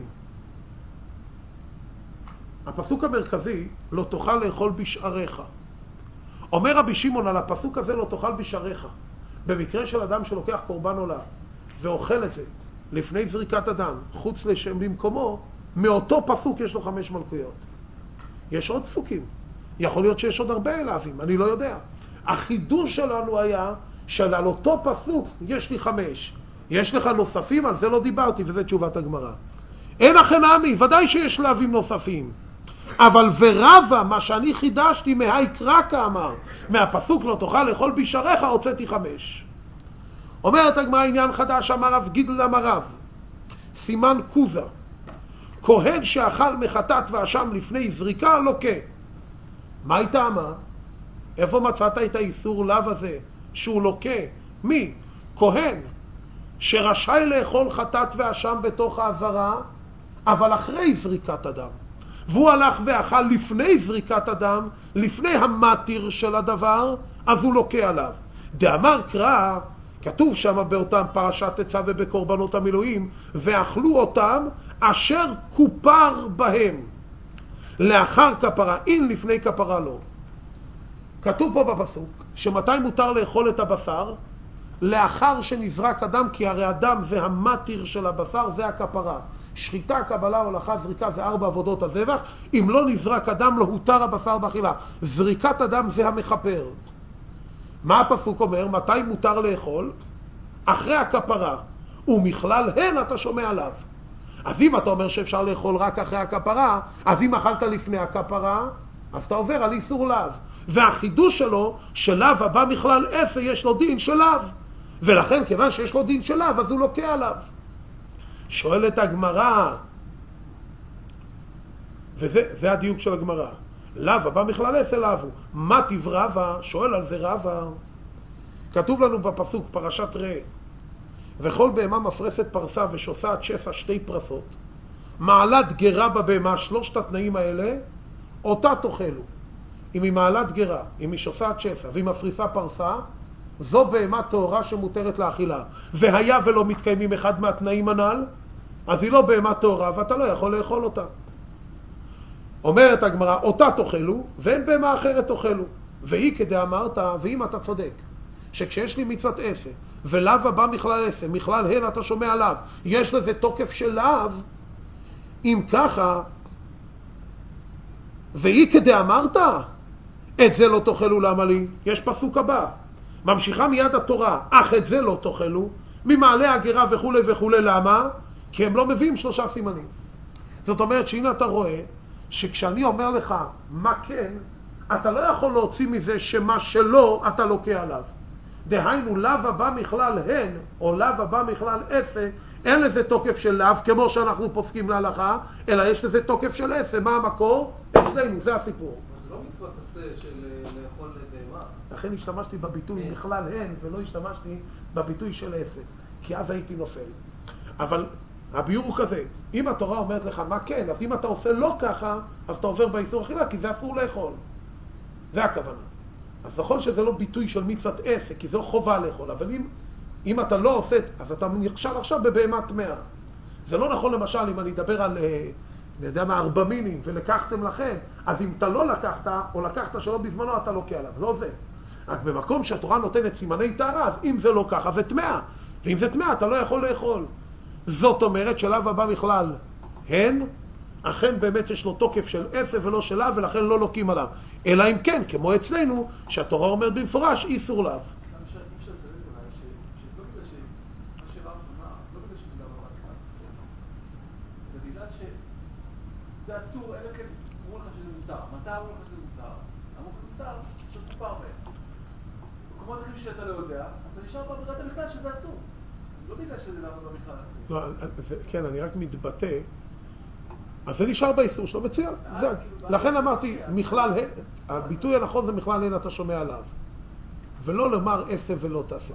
הפסוק המרכזי, לא תאכל לאכול בשעריך. אומר רבי שמעון על הפסוק הזה, לא תאכל בשעריך. במקרה של אדם שלוקח קורבן עולה ואוכל את זה לפני זריקת אדם, חוץ לשם למקומו, מאותו פסוק יש לו 5 מלכויות. יש עוד פסוקים. יכול להיות שיש עוד הרבה אלהבים, אני לא יודע. החידוש שלנו היה שעל אותו פסוק יש לי 5. יש לך נוספים? על זה לא דיברתי, וזה תשובת הגמרא. אין החנמי, ודאי שיש להבים נוספים. אבל ורבה, מה שאני חידשתי מהי קרא כאמר, מהפסוק לא תאכל לאכול בשעריך, הוצאתי 5. אומרת הגמרא עניין חדש, אמר רב גידל אמר רב, סימן קוזה, כהן שאכל מחטאת ואשם לפני זריקה לוקה. מה היא טעמה? איפה מצאת את האיסור לאו הזה שהוא לוקה? מי? כהן שרשאי לאכול חטאת ואשם בתוך העזרה, אבל אחרי זריקת אדם. והוא הלך ואכל לפני זריקת אדם, לפני המתיר של הדבר, אז הוא לוקה עליו. דאמר קרא, כתוב שם באותם פרשת תצווה ובקורבנות המילואים, ואכלו אותם אשר כופר בהם. לאחר כפרה, אין לפני כפרה לא. כתוב פה בפסוק, שמתי מותר לאכול את הבשר? לאחר שנזרק הדם, כי הרי הדם זה המטיר של הבשר, זה הכפרה. שחיטה, קבלה, הולכה, זריקה זה 4 עבודות הזבח. אם לא נזרק הדם לא הותר הבשר באכילה. זריקת הדם זה המחפר. מה הפסוק אומר? מתי מותר לאכול? אחרי הכפרה. ומכלל הן אתה שומע עליו. אז אם אתה אומר שאפשר לאכול רק אחרי הכפרה, אז אם אכלת לפני הכפרה, אז אתה עובר על איסור לאו. והחידוש שלו, שלאו הבא מכלל עשה, יש לו דין של לאו. ולכן כיוון שיש לו דין של לאו, אז הוא לוקח עליו. שואלת הגמרא, וזה הדיוק של הגמרא, לאו הבא מכלל עשה לאו, מה תברבה? שואל על זה רבא. כתוב לנו בפסוק פרשת ראה, וכל בהמה מפרסת פרסה ושוסעת שסע 2 פרסות, מעלת גרה בבהמה, 3 התנאים האלה, אותה תאכלו. אם היא מעלת גרה, אם היא שוסעת שסע והיא מפריסה פרסה, זו בהמה טהורה שמותרת לאכילה. והיה ולא מתקיימים אחד מהתנאים הנ"ל, אז היא לא בהמה טהורה ואתה לא יכול לאכול אותה. אומרת הגמרא, אותה תאכלו ואין בהמה אחרת תאכלו. והיא כדי אמרת, ואם אתה צודק, שכשיש לי מצוות עשה, ולאו הבא מכלל עשה, מכלל הן אתה שומע עליו, יש לזה תוקף של לאו, אם ככה, והיא כדי אמרת, את זה לא תאכלו למה לי? יש פסוק הבא. ממשיכה מיד התורה, אך את זה לא תאכלו, ממעלה הגרה וכו' וכו', למה? כי הם לא מביאים 3 סימנים. זאת אומרת שהנה אתה רואה, שכשאני אומר לך מה כן, אתה לא יכול להוציא מזה שמה שלא אתה לוקח עליו. דהיינו, לאו הבא מכלל הן, או לאו הבא מכלל עשה, אין לזה תוקף של לאו, כמו שאנחנו פוסקים להלכה, אלא יש לזה תוקף של עשה. מה המקור? אצלנו, זה הסיפור. לא מצוות עשה של לאכול בהמה. לכן השתמשתי בביטוי בכלל הן, ולא השתמשתי בביטוי של עשה, כי אז הייתי נופל. אבל הביור הוא כזה, אם התורה אומרת לך מה כן, אז אם אתה עושה לא ככה, אז אתה עובר באיסור אכילה, כי זה אסור לאכול. זה הכוונה. אז נכון שזה לא ביטוי של מצוות עשה, כי זו חובה לאכול, אבל אם אתה לא עושה, אז אתה נכשל עכשיו בבהמה טמאה. זה לא נכון למשל אם אני אדבר על, אני יודע מה, 4 מינים, ולקחתם לכם, אז אם אתה לא לקחת, או לקחת שלא בזמנו, אתה לוקח עליו. לא זה. רק במקום שהתורה נותנת סימני טהרה, אז אם זה לא ככה, זה טמאה. ואם זה טמאה, אתה לא יכול לאכול. זאת אומרת שלאו הבא בכלל הן, אכן באמת יש לו תוקף של עשה ולא של לאו, ולכן לא לוקים עליו. אלא אם כן, כמו אצלנו, שהתורה אומרת במפורש, איסור לאו. זה אסור, אלא כן אמרו לך שזה מותר. מתי אמרו לך שזה מותר? אמרו לך מותר, שתופר בהם. במקומות אחרים שאתה לא יודע, אתה נשאר בעבודת המכלל שזה אסור. לא בגלל שזה למה במכלל. כן, אני רק מתבטא. אז זה נשאר באיסור שלו, מצוין. לכן אמרתי, מכלל הן, הביטוי הנכון זה מכלל הן אתה שומע עליו. ולא לומר עשה ולא תעשה.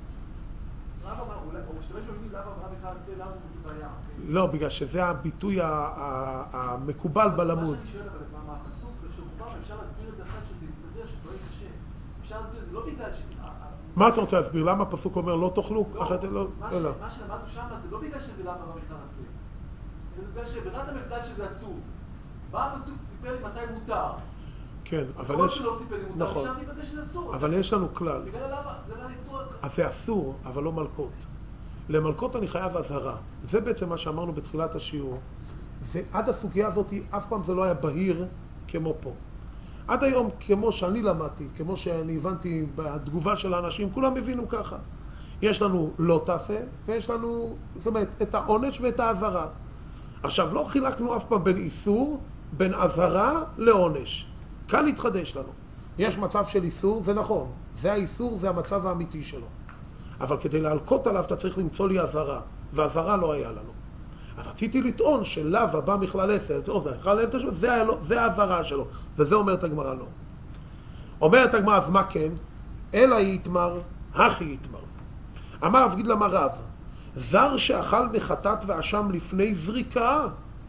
לא, בגלל שזה הביטוי המקובל בלמוד. מה שאני שואל, אבל מה הפסוק, כשהוא אפשר להסביר את זה אחת שזה יסתדר, שזה לא יהיה קשה. אפשר להסביר, זה לא בגלל מה אתה רוצה להסביר? למה הפסוק אומר לא תאכלו? מה שלמדנו שם זה לא בגלל שזה למה במכלל עשה. זה בגלל שברירת המכלל שזה אסור. מה הפסוק סיפר לי מתי מותר? כן, אבל יש... נכון. אבל יש לנו כלל. אז זה אסור, אבל לא מלכות. למלכות אני חייב הזהרה. זה בעצם מה שאמרנו בתחילת השיעור. עד הסוגיה הזאת אף פעם זה לא היה בהיר כמו פה. עד היום, כמו שאני למדתי, כמו שאני הבנתי בתגובה של האנשים, כולם הבינו ככה. יש לנו לא תעשה, ויש לנו, זאת אומרת, את העונש ואת ההזהרה. עכשיו, לא חילקנו אף פעם בין איסור, בין הזהרה לעונש. כאן התחדש לנו. יש מצב של איסור, זה נכון. זה האיסור, זה המצב האמיתי שלו. אבל כדי להלקות עליו, אתה צריך למצוא לי הזהרה. והזהרה לא היה לנו. אז רציתי לטעון שלאו הבא מכלל עשה, זה ההזהרה שלו. וזה אומרת הגמרא לא. אומרת הגמרא, אז מה כן? אלא יתמר, הכי יתמר. אמר רב גידלא אמר רב, זר שאכל מחטאת ואשם לפני זריקה,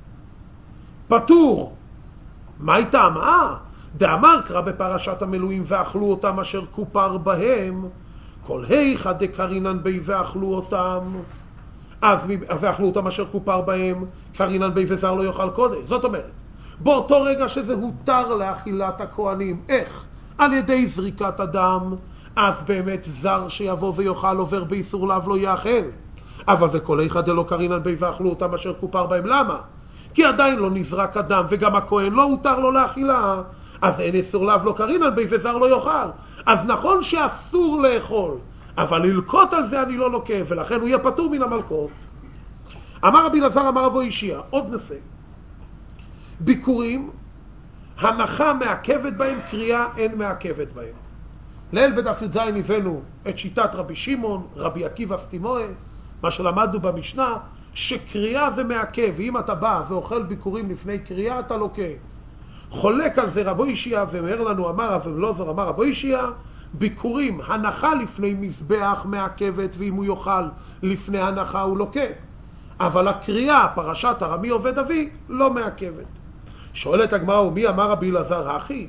פטור. מה הייתה? דאמר קרא בפרשת המילואים ואכלו אותם אשר כופר בהם, כל היכא דקרינן בי ואכלו אותם, אז ואכלו אותם אשר כופר בהם, קרינן בי וזר לא יאכל קודש. זאת אומרת, באותו רגע שזה הותר לאכילת הכהנים. איך? על ידי זריקת הדם, אז באמת זר שיבוא ויאכל עובר באיסור לאו לא יאכל. אבל וכל איכא דלא קרינן בי ואכלו אותם אשר כופר בהם. למה? כי עדיין לא נזרק הדם וגם הכהן לא הותר לו לאכילה, אז אין איסור לאו לא קרינן בי וזר לא יאכל. אז נכון שאסור לאכול, אבל ללקוט על זה אני לא לוקה, ולכן הוא יהיה פטור מן המלקות. אמר רבי אלעזר אמר רבו אישיה, עוד נושא, ביקורים, הנחה מעכבת בהם, קריאה אין מעכבת בהם. ליל בדף י"ז הבאנו את שיטת רבי שמעון, רבי עקיבא סטימואה, מה שלמדנו במשנה, שקריאה זה מעכב, ואם אתה בא ואוכל ביקורים לפני קריאה אתה לוקה. חולק על זה רבו אישיה ואומר לנו, אמר רב אלעזר אמר רבו אישיה, ביקורים, הנחה לפני מזבח מעכבת, ואם הוא יאכל לפני הנחה הוא לוקה. אבל הקריאה, פרשת ארמי עובד אבי, לא מעכבת. שואלת הגמרא, ומי אמר רבי אלעזר הכי?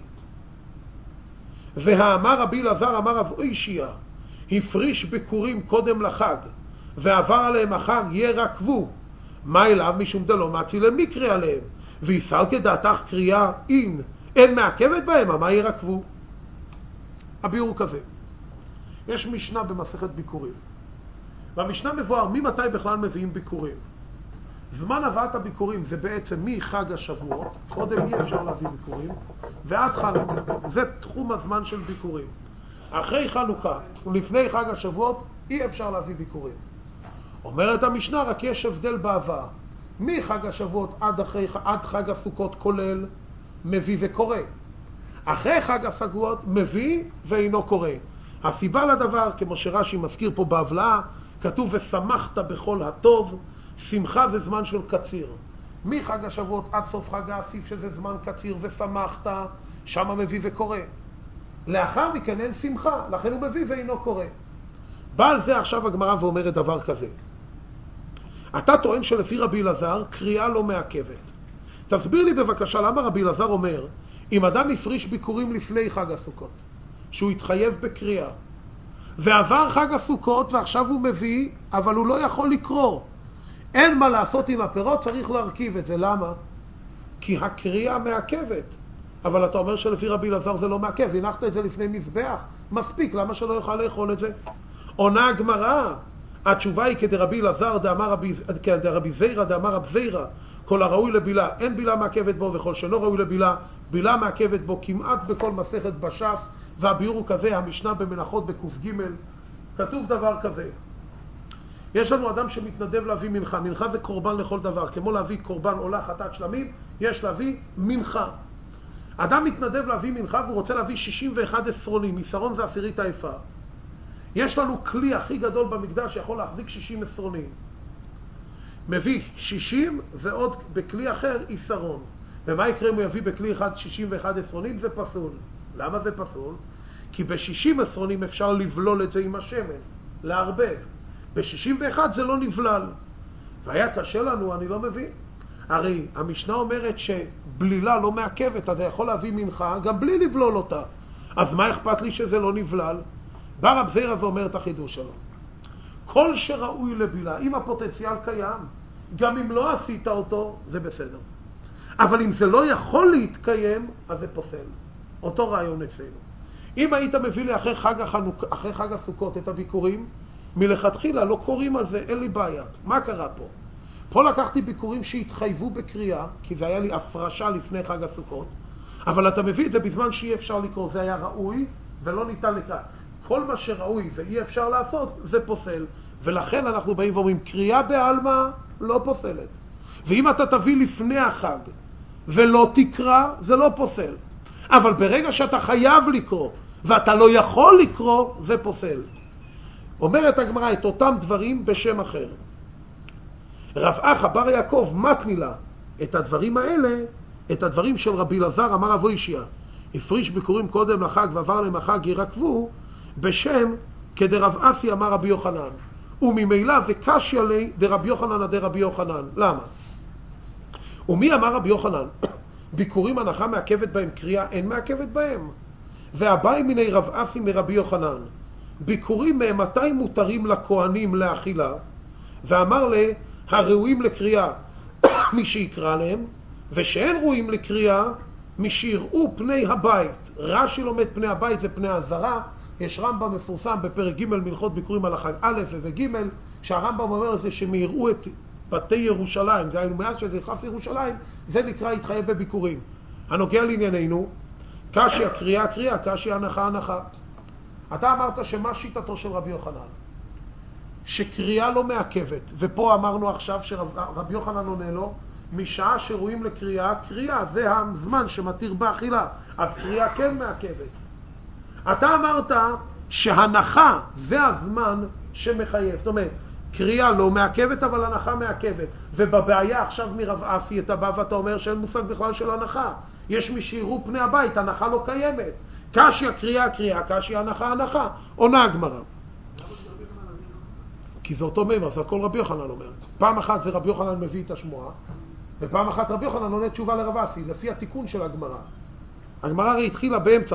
והאמר רבי אלעזר אמר רבו אישיה, הפריש ביקורים קודם לחג, ועבר עליהם החג ירקבו. מה אליו משום דלא מצי למקרה עליהם? ויסל כדעתך קריאה אם אין מעכבת בהם, מה ירקבו? הביאור כזה. יש משנה במסכת ביקורים. והמשנה מבואר ממתי בכלל מביאים ביקורים. זמן הבאת הביקורים זה בעצם מחג השבועות, קודם אי אפשר להביא ביקורים, ועד חנוכה. זה תחום הזמן של ביקורים. אחרי חנוכה ולפני חג השבועות אי אפשר להביא ביקורים. אומרת המשנה, רק יש הבדל בעבר. מחג השבועות עד חג הסוכות כולל מביא וקורא. אחרי חג הסוכות מביא ואינו קורא. הסיבה לדבר, כמו שרש"י מזכיר פה בהבלעה, כתוב ושמחת בכל הטוב, שמחה זה זמן של קציר. מחג השבועות עד סוף חג האסיף שזה זמן קציר ושמחת, שם מביא וקורא. לאחר מכן אין שמחה, לכן הוא מביא ואינו קורא. בא על זה עכשיו הגמרא ואומרת דבר כזה. אתה טוען שלפי רבי אלעזר קריאה לא מעכבת. תסביר לי בבקשה למה רבי אלעזר אומר, אם אדם הפריש ביקורים לפני חג הסוכות, שהוא התחייב בקריאה, ועבר חג הסוכות ועכשיו הוא מביא, אבל הוא לא יכול לקרוא. אין מה לעשות עם הפירות, צריך להרכיב את זה. למה? כי הקריאה מעכבת. אבל אתה אומר שלפי רבי אלעזר זה לא מעכב, הנחת את זה לפני מזבח, מספיק, למה שלא יוכל לאכול את זה? עונה הגמרא, התשובה היא כדרבי אלעזר כדרבי זיירא דאמר רב זיירא, כל הראוי לבילה אין בילה מעכבת בו, וכל שלא ראוי לבילה בילה מעכבת בו, כמעט בכל מסכת בש"ס. והביאור הוא כזה, המשנה במנחות בק"ג, כתוב דבר כזה. יש לנו אדם שמתנדב להביא מנחה. מנחה זה קורבן לכל דבר. כמו להביא קורבן עולה חטאת שלמים, יש להביא מנחה. אדם מתנדב להביא מנחה והוא רוצה להביא 61 עשרונים. עשרון זה עשירית האיפה. יש לנו כלי הכי גדול במקדש שיכול להחזיק 60 עשרונים. מביא 60 ועוד בכלי אחר עשרון. ומה יקרה אם הוא יביא בכלי אחד 61 עשרונים? זה פסול. למה זה פסול? כי ב-60 עשרונים אפשר לבלול את זה עם השמן, להרבב. ב-61 זה לא נבלל. והיה קשה לנו, אני לא מבין. הרי המשנה אומרת שבלילה לא מעכבת, אתה יכול להביא מנחה גם בלי לבלול אותה. אז מה אכפת לי שזה לא נבלל? בא רב זיירא ואומר את החידוש שלו. כל שראוי לבילה, אם הפוטנציאל קיים, גם אם לא עשית אותו, זה בסדר. אבל אם זה לא יכול להתקיים, אז זה פוסל. אותו רעיון אצלנו. אם היית מביא לי אחרי חג הסוכות את הביקורים, מלכתחילה לא קוראים על זה, אין לי בעיה. מה קרה פה? פה לקחתי ביקורים שהתחייבו בקריאה, כי זה היה לי הפרשה לפני חג הסוכות, אבל אתה מביא את זה בזמן שאי אפשר לקרוא, זה היה ראוי ולא ניתן לקרוא. כל מה שראוי ואי אפשר לעשות, זה פוסל. ולכן אנחנו באים ואומרים, קריאה בעלמא לא פוסלת. ואם אתה תביא לפני החג ולא תקרא, זה לא פוסל. אבל ברגע שאתה חייב לקרוא ואתה לא יכול לקרוא, זה פוסל. אומרת הגמרא את אותם דברים בשם אחר. רב אחא בר יעקב מתני לה את הדברים האלה, את הדברים של רבי אלעזר אמר רבו אישיה, הפריש ביקורים קודם לחג ועבר להם החג ירקבו, בשם כדרב אסי אמר רבי יוחנן. וממילא זה קשיא לי דרבי יוחנן עד רבי יוחנן. למה? ומי אמר רבי יוחנן? ביקורים הנחה מעכבת בהם, קריאה אין מעכבת בהם. והבאי מיני רב אסי מרבי יוחנן, ביקורים מתי מותרים לכהנים לאכילה, ואמר לה הראויים לקריאה מי שיקרא להם, ושאין רואים לקריאה משיראו פני הבית. רש"י לומד פני הבית זה פני הזרה. יש רמב"ם מפורסם בפרק ג' מלכות ביקורים הלכה א' וג', שהרמב"ם אומר זה שמייראו את בתי ירושלים, זה היינו מאז שזה נכנס לירושלים, זה נקרא התחייב בביקורים. הנוגע לענייננו, קשיא קריאה, קשיא הנחה. אתה אמרת שמה שיטתו של רבי יוחנן? שקריאה לא מעכבת, ופה אמרנו עכשיו שרבי יוחנן עונה לו, משעה שרואים לקריאה, קריאה זה הזמן שמתיר באכילה, אז קריאה כן מעכבת. אתה אמרת שהנחה זה הזמן שמחייב, זאת אומרת, קריאה לא מעכבת אבל הנחה מעכבת, ובבעיה עכשיו מרב אפי אתה בא ואתה אומר שאין מושג בכלל של הנחה, יש מי שיראו פני הבית, הנחה לא קיימת. קשיא קריאה, קשיא הנחה. עונה הגמרא. כי זה אותו מימר, זה הכל רבי יוחנן אומר. פעם אחת זה רבי יוחנן מביא את השמועה, ופעם אחת רבי יוחנן עונה תשובה לרב אפי, לפי התיקון של הגמרא. הגמרא הרי התחילה באמצע,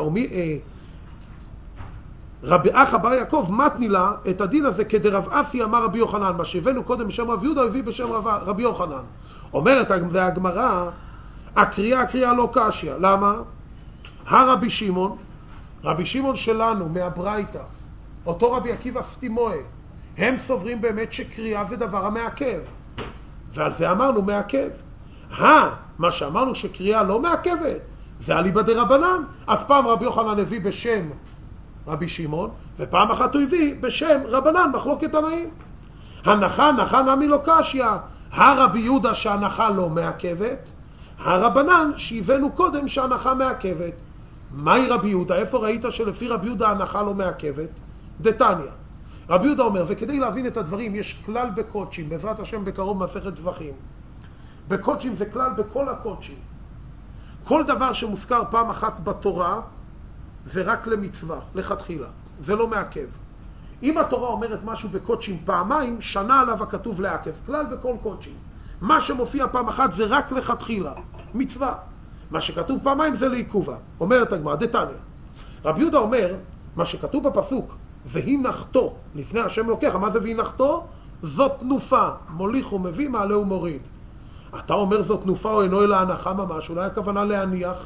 רבי אחא בר יעקב מתני לה את הדין הזה כדרב אפי אמר רבי יוחנן, מה שהבאנו קודם בשם רב יהודה הביא בשם רבי יוחנן. אומרת הגמרא, הקריאה לא קשיא. למה? הרבי שמעון שלנו מהברייתא, אותו רבי עקיבא סטימוי, הם סוברים באמת שקריאה זה דבר המעכב, ועל זה אמרנו מעכב. מה שאמרנו שקריאה לא מעכבת זה אליבא דרבנן, אז פעם רבי יוחנן הביא בשם רבי שמעון, ופעם אחת הוא הביא בשם רבנן, מחלוקת תנאים. הנחה נמי לא קשיא. הרבי יהודה שהנחה לא מעכבת, הרבנן שהבאנו קודם שהנחה מעכבת. מהי רבי יהודה? איפה ראית שלפי רבי יהודה הנחה לא מעכבת? דתניא. רבי יהודה אומר, וכדי להבין את הדברים יש כלל בקודשים, בעזרת השם בקרוב מסכת זבחים. בקודשים זה כלל בכל הקודשים. כל דבר שמוזכר פעם אחת בתורה זה רק למצווה, לכתחילה. זה לא מעכב. אם התורה אומרת משהו בקודשים פעמיים, שנה עליו הכתוב לעכב. כלל בכל קודשים. מה שמופיע פעם אחת זה רק לכתחילה, מצווה. מה שכתוב פעמיים זה לעיכובה. אומרת הגמרא, דתניא. רבי יהודה אומר, מה שכתוב בפסוק, והיא נחתו לפני השם אלוקיך, מה זה והיא נחתו? זאת תנופה, מוליך ומביא, מעלה ומוריד. אתה אומר זאת תנופה או אינו אלא הנחה ממש, אולי הכוונה להניח.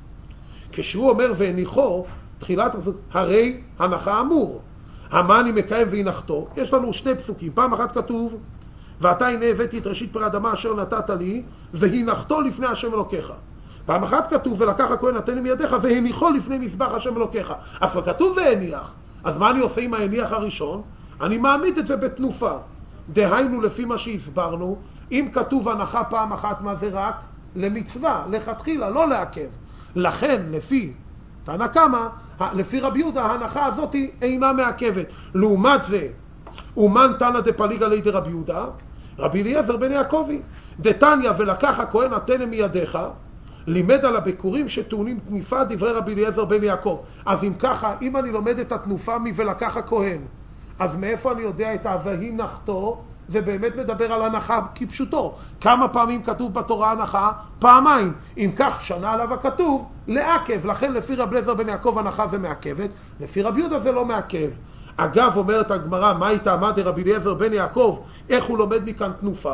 כשהוא אומר והניחו, תחילת הפסוק, הרי הנחה אמור. המה אני מקיים והיא נחתו? יש לנו שני פסוקים. פעם אחת כתוב, ואתה הנה הבאתי את ראשית פרי אדמה אשר נתת לי, והיא נחתו לפני השם אלוקיך. פעם אחת כתוב, ולקח הכהן נתן מידיך, והניחו לפני מזבח השם אלוקיך. אז כתוב והניח. אז מה אני עושה עם ההניח הראשון? אני מעמיד את זה בתנופה. דהיינו לפי מה שהסברנו, אם כתוב הנחה פעם אחת, מה זה רק? למצווה, לכתחילה, לא לעכב. לכן, לפי תנא קמא, לפי רבי יהודה, ההנחה הזאת אינה מעכבת. לעומת זה, אומן תנא דפליגה לידי רבי יהודה, רבי אליעזר בן יעקבי, דתניא ולקח הכהן נתן מידיך, לימד על הביקורים שטעונים תנופה דברי רבי אליעזר בן יעקב. אז אם ככה, אם אני לומד את התנופה מ"ולקח הכהן", אז מאיפה אני יודע את והיא נחתו? זה באמת מדבר על הנחה כפשוטו. כמה פעמים כתוב בתורה הנחה? פעמיים. אם כך, שנה עליו הכתוב לעכב. לכן לפי רבי אליעזר בן יעקב הנחה זה מעכבת, לפי רבי יהודה זה לא מעכב. אגב, אומרת הגמרא, מה הייתה עמד רבי אליעזר בן יעקב, איך הוא לומד מכאן תנופה?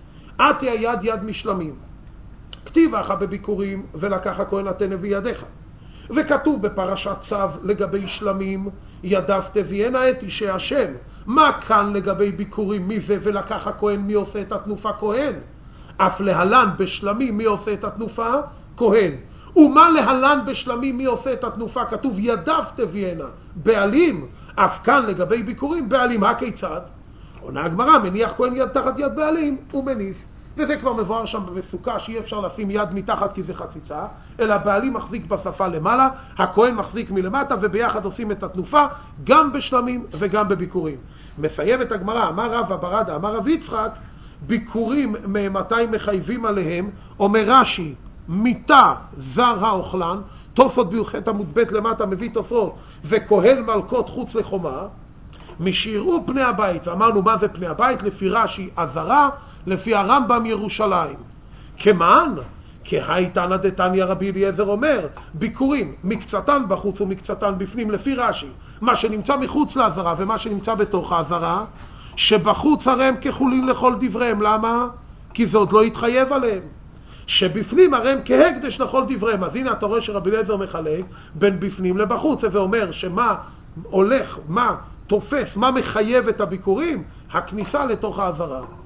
עתי יד משלמים. כתיב אחא בביקורים ולקח הכהן נתן בידיך. וכתוב בפרשת צו לגבי שלמים, ידיו תביאנה את אישי השם. מה כאן לגבי ביקורים? מי זה ולקח הכהן? מי עושה את התנופה? כהן. אף להלן בשלמים מי עושה את התנופה? כהן. ומה להלן בשלמים מי עושה את התנופה? כתוב ידיו תביאנה, בעלים. אף כאן לגבי ביקורים בעלים. הכיצד? עונה הגמרא, מניח כהן יד תחת יד בעלים ומניף. וזה כבר מבואר שם בסוכה שאי אפשר לשים יד מתחת כי זה חציצה, אלא בעלים מחזיק בשפה למעלה, הכהן מחזיק מלמטה, וביחד עושים את התנופה גם בשלמים וגם בביקורים. מסיימת הגמרא, אמר רבא ברדה, אמר רב יצחק, ביקורים מתי מחייבים עליהם? אומר רש"י, מיתה זר האוכלן, תוספות בי"ח עמוד ב' למטה מביא תוספות, וכהן מלכות חוץ לחומה, משיראו פני הבית. ואמרנו מה זה פני הבית? לפי רש"י עזרה, לפי הרמב"ם ירושלים. כמען? כהייתנא דתניא רבי אליעזר אומר, ביקורים מקצתן בחוץ ומקצתן בפנים. לפי רש"י, מה שנמצא מחוץ לעזרה ומה שנמצא בתוך העזרה, שבחוץ הרי הם כחולין לכל דבריהם. למה? כי זה עוד לא יתחייב עליהם. שבפנים הרי הם כהקדש לכל דבריהם. אז הנה אתה רואה שרבי אליעזר מחלק בין בפנים לבחוץ, ואומר שמה הולך, מה תופס, מה מחייב את הביקורים? הכניסה לתוך העזרה.